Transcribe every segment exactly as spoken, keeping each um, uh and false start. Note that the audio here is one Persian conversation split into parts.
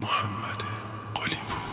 محمد قلی‌پور.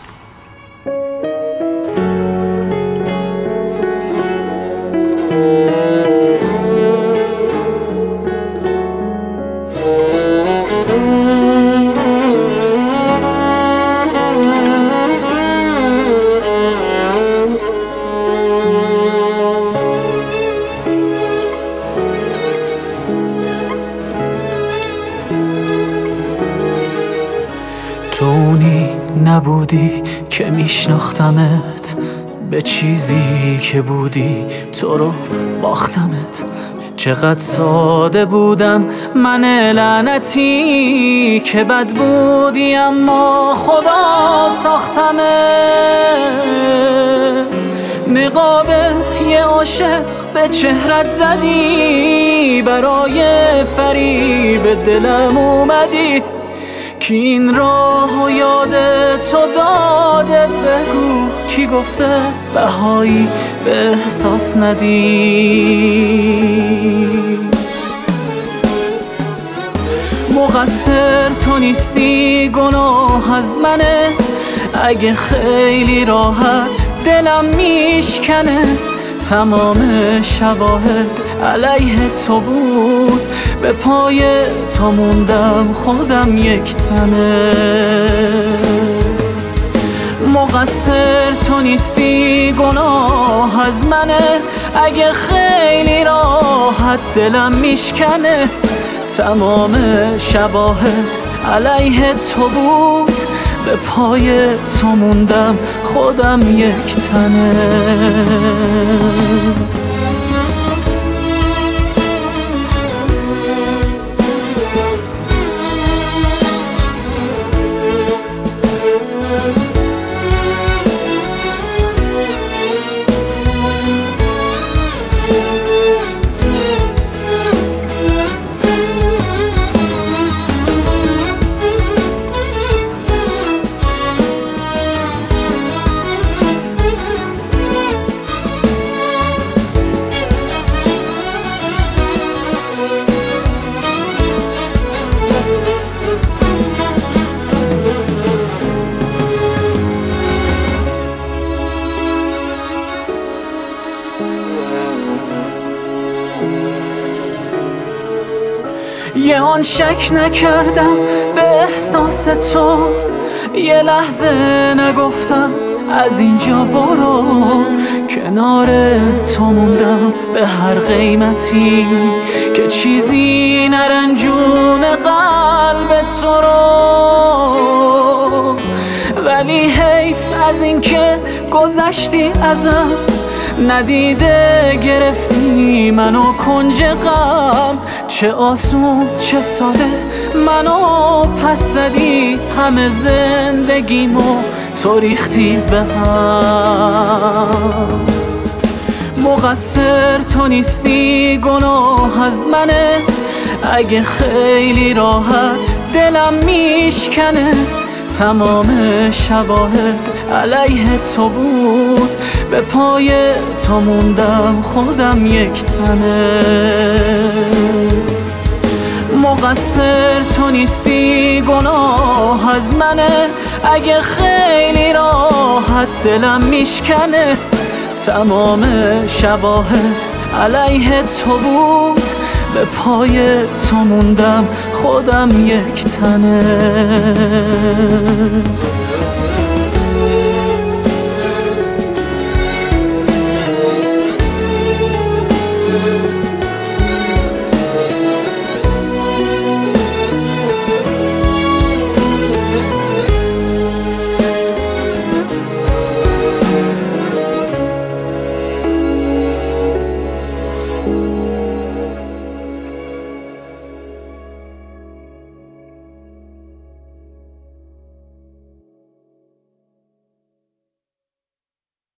تو اونی نبودی که میشناختمت، به چیزی که بودی تو رو باختمت. چقدر ساده بودم من لعنتی که بد بودی اما خدا ساختمت. نقاب یه عاشق به چهرت زدی، برای فریب دلم اومدی کی این راه و یاد تو داده؟ بگو کی گفته بهایی به احساس ندی؟ مقصر تو نیستی، گناه از منه. اگه خیلی راحت دلم میشکنه، تمام شواهد علیه تو بود، به پای تو موندم خودم یک تنه. مقصر تو نیستی، گناه از منه. اگه خیلی راحت دلم میشکنه، تمام شواهد علیه تو بود، به پای تو موندم خودم یک تنه. یه آن شک نکردم به احساس تو، یه لحظه نگفتم از اینجا برو. کنار تو موندم به هر قیمتی که چیزی نرنجون قلب تو رو. ولی حیف از این که گذشتی ازم، ندیده گرفتی منو کنج غم. چه آسون چه ساده منو پس زدی، همه زندگیمو تو ریختی به هم. مقصر تو نیستی، گناه از منه. اگه خیلی راحت دلم میشکنه، تمام شواهد علیه تو بود، به پای تو موندم خودم یک تنه. مقصر تو نیستی، گناه از منه. اگه خیلی راحت دلم میشکنه، تمام شواهد علیه تو بود، به پای تو موندم خودم یک تنه.